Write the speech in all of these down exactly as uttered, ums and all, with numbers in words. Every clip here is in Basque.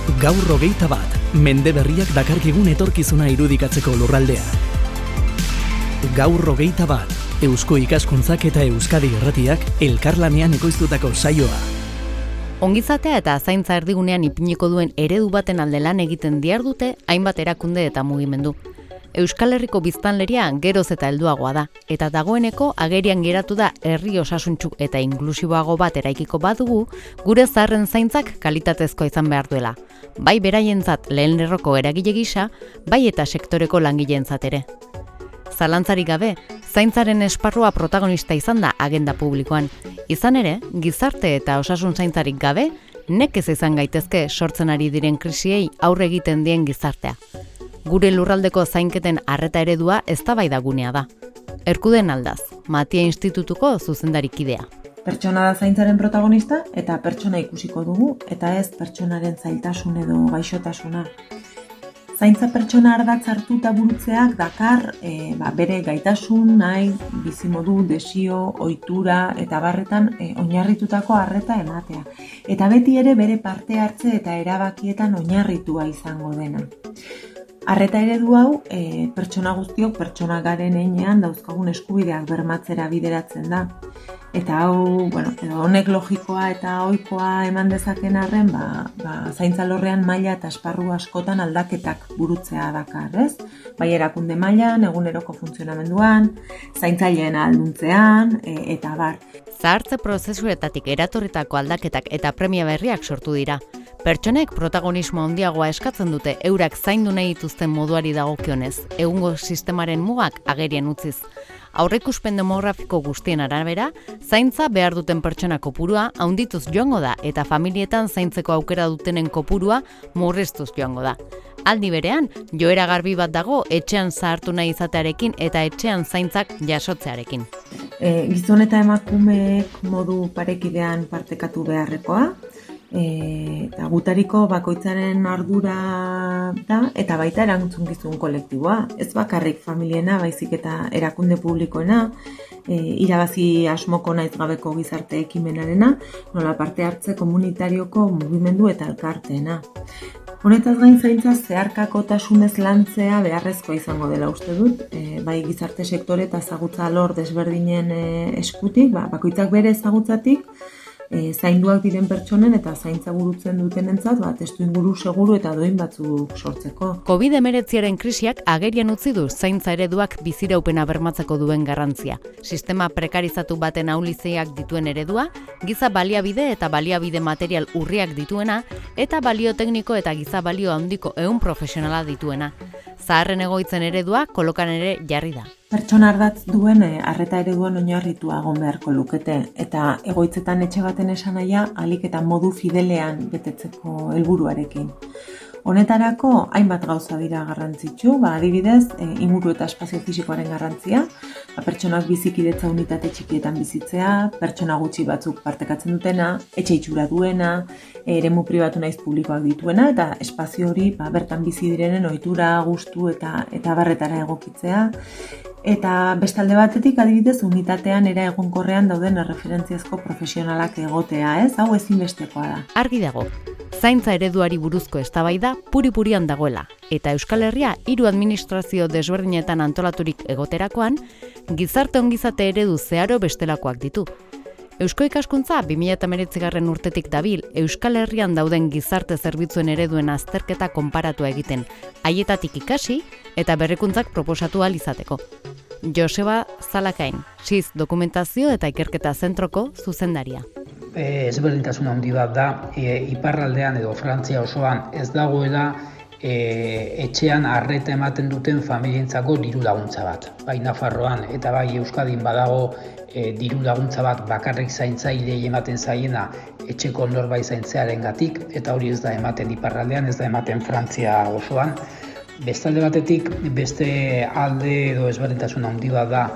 Gaur hogeita bat, mende berriak dakarkigun etorkizuna irudikatzeko lurraldea. Gaur hogeita bat, Eusko Ikaskuntzak eta Euskadi Irratiak elkarlanean ekoiztutako saioa. Ongizatea eta zaintza erdigunean ipiniko duen eredu baten alde lan egiten dihardute hainbat erakunde eta mugimendu. Euskal Herriko biztanleria geroz eta helduagoa da, eta dagoeneko agerian geratu da herri osasuntsu eta inklusiboago bat eraikiko badugu, gure zaharren zaintzak kalitatezkoa izan behar duela. Bai beraientzat lehen lerroko eragile gisa, bai eta sektoreko langileentzat ere. Zalantzarik gabe, zaintzaren esparrua protagonista izan da agenda publikoan. Izan ere, gizarte eta osasun zaintzarik gabe, nekez izan gaitezke sortzen ari diren krisiei aurre egiten dien gizartea. Gure lurraldeko zainketen arreta eredua eztabaidagunea da. Erkuden Aldaz, Matia Institutuko zuzendarikidea. Pertsona da zaintzaren protagonista eta pertsona ikusiko dugu eta ez pertsonaren zailtasun edo gaixotasuna. Zaintza pertsona ardatz hartuta burutzeak dakar e, ba, bere gaitasun, nahi, bizimodu, desio, ohitura eta barretan e, oinarritutako arreta ematea. Eta beti ere bere parte hartze eta erabakietan oinarritua izango dena. Arreta eredu hau, e, pertsona guztiok pertsona garen heinean dauzkagun eskubideak bermatzera bideratzen da. Eta hau, bueno, honek logikoa eta ohikoa eman dezaken arren, ba, ba, zaintza lorrean maila eta esparru askotan aldaketak burutzea dakar, ez? Bai erakunde mailan, eguneroko funtzionamenduan, zaintzaileen ahalduntzean, e, eta bar. Zahartze prozesuetatik eratorritako aldaketak eta premia berriak sortu dira. Pertsonek protagonismo handiagoa eskatzen dute eurak zaindu nahi dituzten moduari dagokionez, egungo sistemaren mugak agerian utziz. Aurreikuspen demografiko guztien arabera, zaintza behar duten pertsona kopurua handituz joango da eta familietan zaintzeko aukera dutenen kopurua murriztuz joango da. Aldi berean, joera garbi bat dago etxean zahartu nahi izatearekin eta etxean zaintzak jasotzearekin. E, gizon eta emakumeek modu parekidean partekatu beharrekoa, E, eta gutariko bakoitzaren ardura da eta baita erantzukizun kolektiboa. Ez bakarrik familiena, baizik eta erakunde publikoena, e, irabazi asmoko naiz gabeko gizarte ekimenarena, nola parte hartze komunitarioko mugimendu eta elkarteena. Honetaz gain zaintza zeharkakotasunez lantzea beharrezkoa izango dela uste dut, e, bai gizarte sektore eta ezagutza alor desberdinen e, eskutik, ba, bakoitzak bere ezagutzatik, E, zainduak diren pertsonen eta zaintza burutzen dutenentzat, ba, testuinguru seguru eta doin batzuk sortzeko. covid hemeretziaren krisiak agerian utzi du zaintza ereduak biziraupena bermatzeko duen garrantzia. Sistema prekarizatu baten aulizeak dituen eredua, giza baliabide eta baliabide material urriak dituena, eta balio tekniko eta giza balio handiko ehun profesionala dituena. Zaharren egoitzen eredua kolokan ere jarri da. Pertsona ardatz duen arreta ereduan oinarritua egon beharko lukete eta egoitzetan etxe baten esanahia ahalik eta modu fidelean betetzeko helburuarekin. Honetarako hainbat gauza dira garrantzitsu, ba, adibidez, e, inguru eta espazio fisikoaren garrantzia, ba, pertsonak bizikidetza unitate txikietan bizitzea, pertsona gutxi batzuk partekatzen dutena, etxe itxura duena, eremu pribatu naiz publikoak dituena eta espazio hori ba, bertan bizi direnen ohitura, gustu eta eta barretara egokitzea. Eta bestalde batetik adibidez unitatean era egonkorrean dauden erreferentziazko profesionalak egotea, ez? Hau ezinbestekoa da. Argi dago. Zaintza ereduari buruzko eztabaida puri-purian dagoela eta Euskal Herria hiru administrazio desberdinetan antolaturik egoterakoan gizarte ongizate eredu zeharo bestelakoak ditu. Eusko Ikaskuntza bi mila hemeretzigarren urtetik dabil Euskal Herrian dauden gizarte zerbitzuen ereduen azterketa konparatua egiten, haietatik ikasi eta berrikuntzak proposatu ahal izateko. Joseba Zalakain, S I Z Dokumentazio eta Ikerketa Zentroko zuzendaria. E, ezberdintasun handi bat da, e, iparraldean edo Frantzia osoan ez dagoela e, etxean arreta ematen duten familientzako diru laguntza bat. Bai Nafarroan eta bai Euskadin badago e, diru laguntza bat bakarrik zaintzailei ematen zaiena etxeko norbait zaintzearengatik eta hori ez da ematen iparraldean, ez da ematen Frantzia osoan. Bestalde batetik, beste alde edo ezberdintasun handi bat da,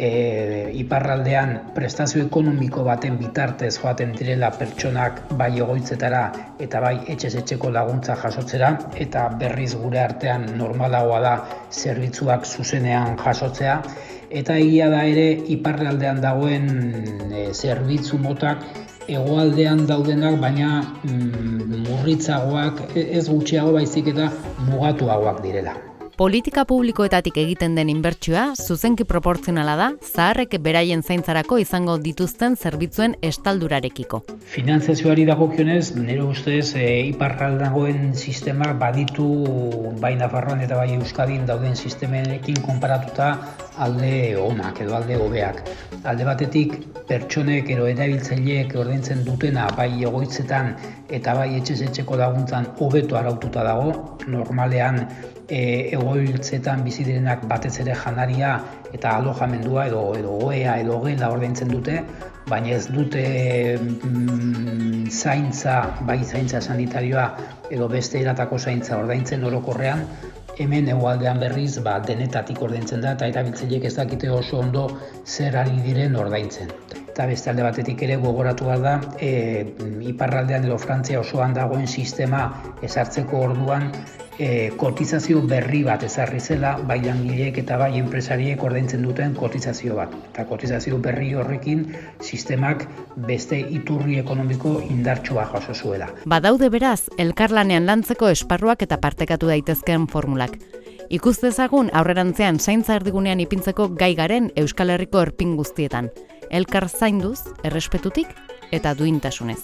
e, iparraldean prestazio ekonomiko baten bitartez joaten direla pertsonak bai egoitzetara eta bai etxez etxeko laguntza jasotzera, eta berriz gure artean normalagoa da zerbitzuak zuzenean jasotzea. Eta egia da ere iparraldean dagoen e, zerbitzu motak hegoaldean daudenak, baina mm, murritzagoak, ez gutxiago baizik eta mugatuagoak direla. Politika publikoetatik egiten den inbertsioa zuzenki proportzionala da zaharrek beraien zaintzarako izango dituzten zerbitzuen estaldurarekiko. Finantzazioari dagokionez, nire ustez e, iparraldagoen sistemak baditu bai Nafarroan eta bai Euskadin dauden sistemenekin konparatuta alde onak edo alde hobeak. Alde batetik pertsonek edo erabiltzaileek ordaintzen dutena bai egoitzetan eta bai etxez etxeko laguntzan hobeto araututa dago. Normalean E, egoitzetan bizi direnak batez ere janaria eta alojamendua edo edo oea edo gela ordaintzen dute, baina ez dute mm, zaintza, bai zaintza sanitarioa edo beste eratako zaintza ordaintzen orokorrean. Hemen hegoaldean berriz ba, denetatik ordaintzen da eta erabiltzaileek ez dakite oso ondo zer ari diren ordaintzen. Eta beste alde batetik ere gogoratu behar da, e, iparraldean edo Frantzia osoan dagoen sistema ezartzeko orduan e, kotizazio berri bat ezarri zela, bai langileek eta bai enpresariek ordaintzen duten kotizazio bat. Eta kotizazio berri horrekin sistemak beste iturri ekonomiko indartsua jaso zuela. Badaude beraz, elkarlanean lantzeko esparruak eta partekatu daitezkeen formulak. Ikus dezagun aurrerantzean zaintza erdigunean ipintzeko gai garen Euskal Herriko erpin guztietan. Elkar zainduz, errespetutik eta duintasunez.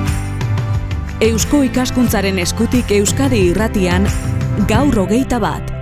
Eusko Ikaskuntzaren eskutik Euskadi Irratian, gaur hogeita bat.